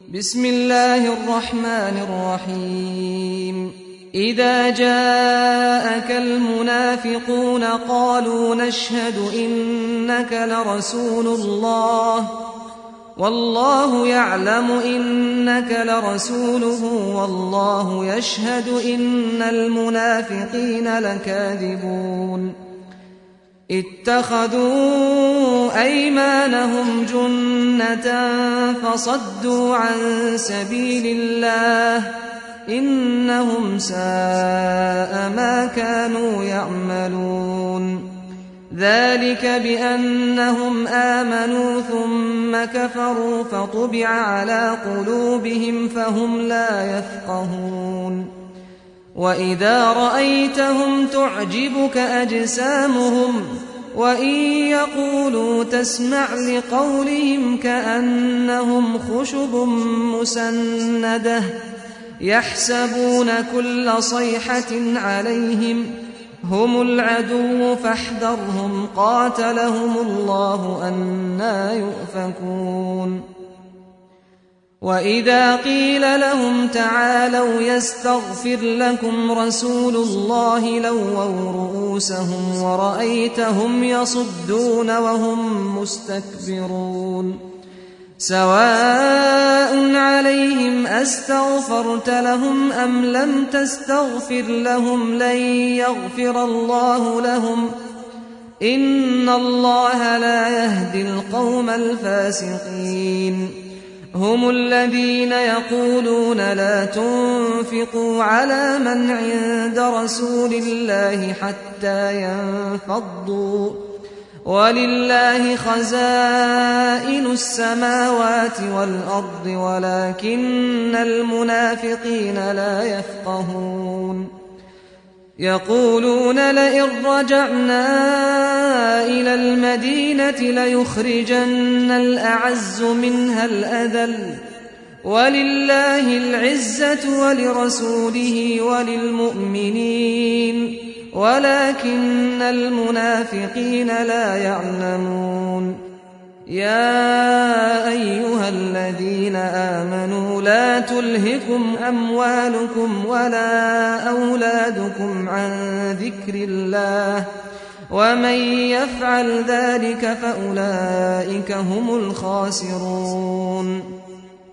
بسم الله الرحمن الرحيم إذا جاءك المنافقون قالوا نشهد إنك لرسول الله والله يعلم إنك لرسوله والله يشهد إن المنافقين لكاذبون اتخذوا أيمانهم جنة فصدوا عن سبيل الله إنهم ساء ما كانوا يعملون ذلك بأنهم آمنوا ثم كفروا فطبع على قلوبهم فهم لا يفقهون وإذا رأيتهم تعجبك أجسامهم وإن يقولوا تسمع لقولهم كأنهم خشب مسندة يحسبون كل صيحة عليهم هم العدو فاحذرهم قاتلهم الله أنى يؤفكون وإذا قيل لهم تعالوا يستغفر لكم رسول الله لووا رؤوسهم ورأيتهم يصدون وهم مستكبرون سواء عليهم أستغفرت لهم أم لم تستغفر لهم لن يغفر الله لهم إن الله لا يهدي القوم الفاسقين هم الذين يقولون لا تنفقوا على من عند رسول الله حتى ينفضوا ولله خزائن السماوات والأرض ولكن المنافقين لا يفقهون يقولون لئن رجعنا إلى المدينة ليخرجن الأعز منها الأذل ولله العزة ولرسوله وللمؤمنين ولكن المنافقين لا يعلمون يا أيها الذين آمنوا لا تلهكم أموالكم ولا أولادكم عن ذكر الله ومن يفعل ذلك فأولئك هم الخاسرون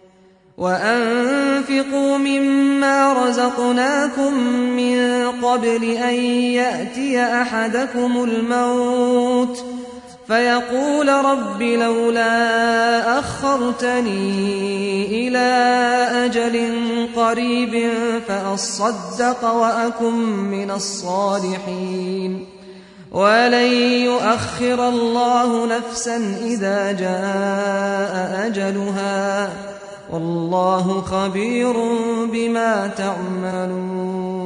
وأنفقوا مما رزقناكم من قبل أن يأتي أحدكم الموت فيقول رب لولا أخرتني إلى أجل قريب فأصدق وأكن من الصالحين ولن يؤخر الله نفسا إذا جاء أجلها والله خبير بما تعملون